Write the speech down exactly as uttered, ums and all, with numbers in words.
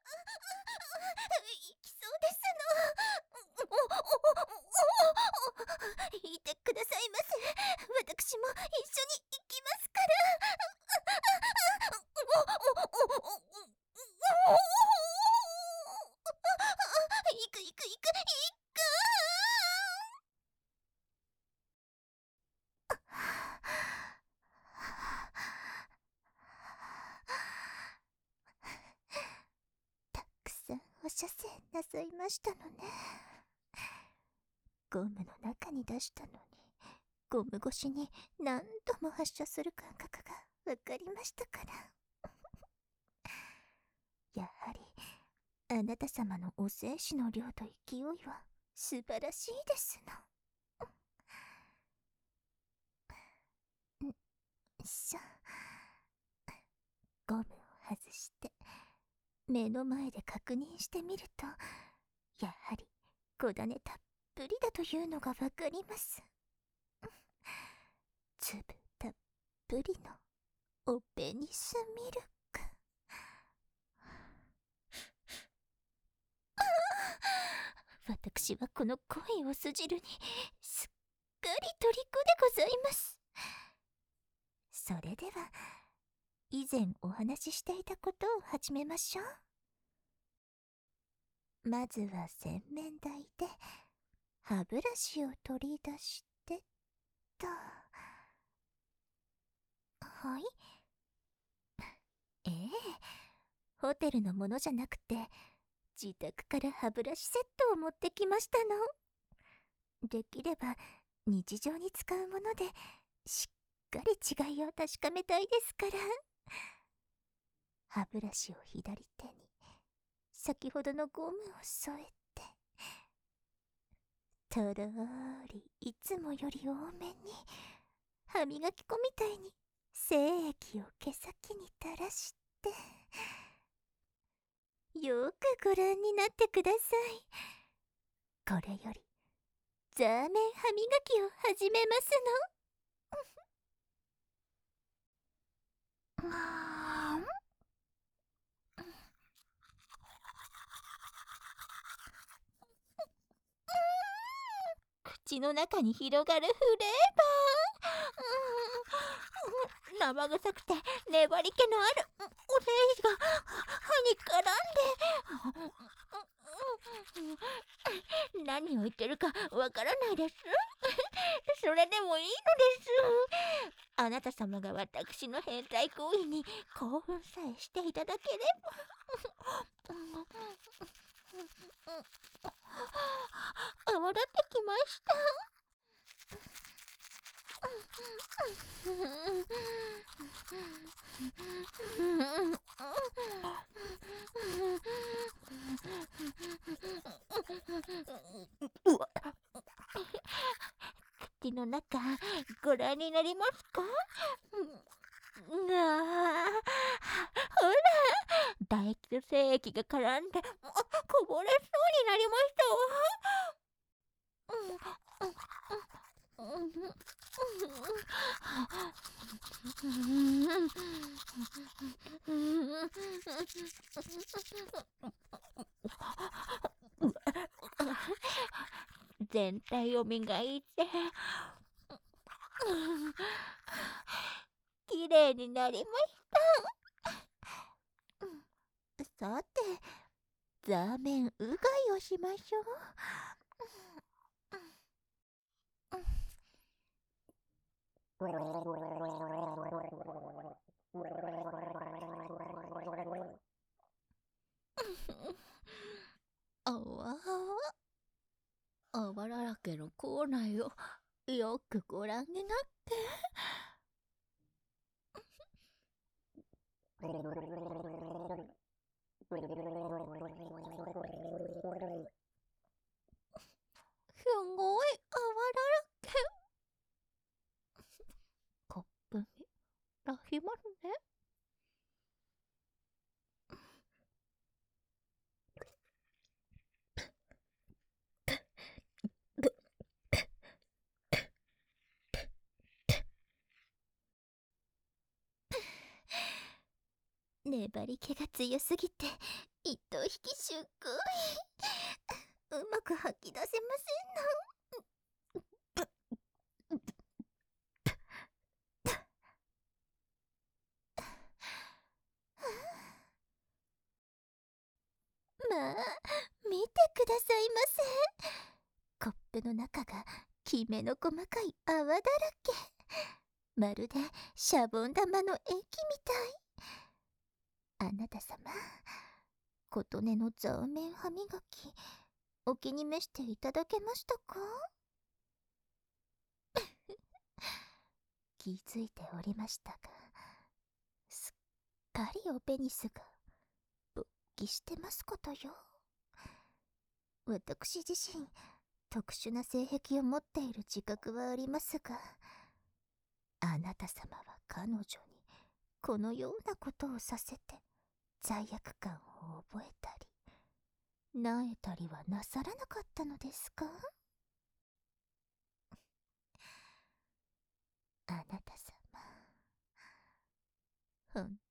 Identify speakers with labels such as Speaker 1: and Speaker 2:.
Speaker 1: 行きそうですの。いてくださいませ。私も一緒に行きますから。行く行く行く行く。たくさんお射精なさいましたのね。ゴムの中に出したのに、ゴム越しに何度も発射する感覚がわかりましたから。やはりあなた様のお精子の量と勢いは素晴らしいですの。んしょ。ゴムを外して目の前で確認してみると、やはり小種たっぷりだというのがわかります。粒たっぷりのおペニスミルク。私はこの恋を筋るにすっかり虜でございます。それでは以前お話ししていたことを始めましょう。まずは洗面台で歯ブラシを取り出してと。はい。ええ、ホテルのものじゃなくて自宅から歯ブラシセットを持ってきましたの。できれば日常に使うものでしっかり違いを確かめたいですから。歯ブラシを左手に先ほどのゴムを添えて、とろーりいつもより多めに歯磨き粉みたいに精液を毛先に垂らして、よくご覧になってください。これよりザーメン歯磨きを始めますの。口の中に広がるフレーバー。生臭くて粘り気のあるお精子が歯に絡んで、何を言ってるかわからないです。それでもいいのです。あなた様が私の変態行為に興奮さえしていただければ。泡立ってきました。口の中ご覧になりますか？うわあ、ほら、唾液と精液が絡んでこぼれそうになりましたわ。全体を磨いてきれいになりました。さて、ザーメンうがいをしましょう。あわあわ、泡だらけの口内をよくご覧になって。すごい泡だらけ。コップに出しますね。粘り気が強すぎて糸引きすっごい。うまく吐き出せませんの。まあ、見てくださいませ。コップの中がきめの細かい泡だらけ。まるでシャボン玉の液みたい。あなた様、琴音のザーメン歯磨き、お気に召していただけましたか？気づいておりましたが、すっかりおペニスが勃起してますことよ。私自身、特殊な性癖を持っている自覚はありますが、あなた様は彼女にこのようなことをさせて罪悪感を覚えたり、なえたりはなさらなかったのですか？あなた様、本